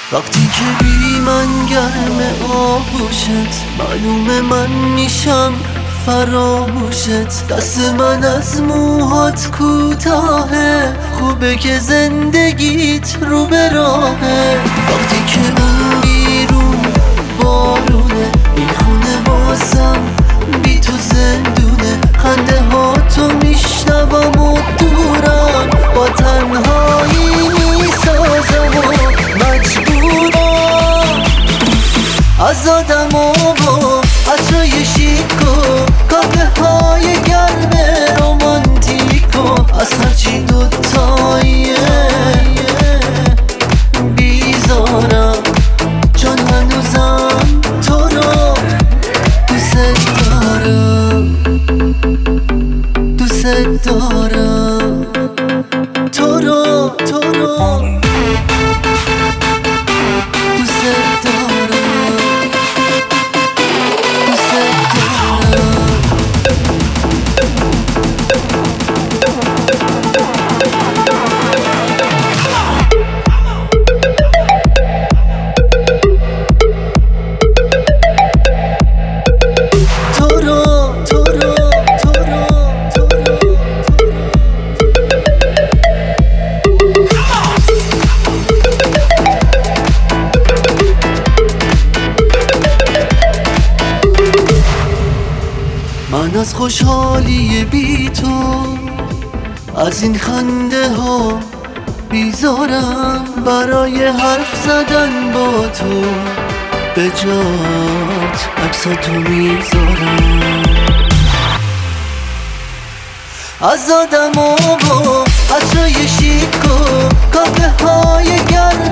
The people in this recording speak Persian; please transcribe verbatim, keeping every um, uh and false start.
وقتی که بی من گرم آغوشت، معلومه من میشم فراموشت. دست من از موهات کوتاهه، خوبه که زندگیت رو به راهه. وقتی که اون بیرون بارونه، این خونه واسم بی تو زندونه. خنده ها تو میشنوم و دورم، با تنهایی میسازم و مجبورم. از آدم و عطرای شیک و کافه های گرم رومانتیک و از هرچی دوتاییه بیزارم، چون هنوزم تو رو دوست دارم، دوست دارم تو رو، تو رو دوست دارم، دوست دارم. من از خوشحالی بی تو، از این خنده ها بیزارم. برای حرف زدن با تو به جات عکساتو میذارم. از آدم و عطرای شیک و کافه های گرم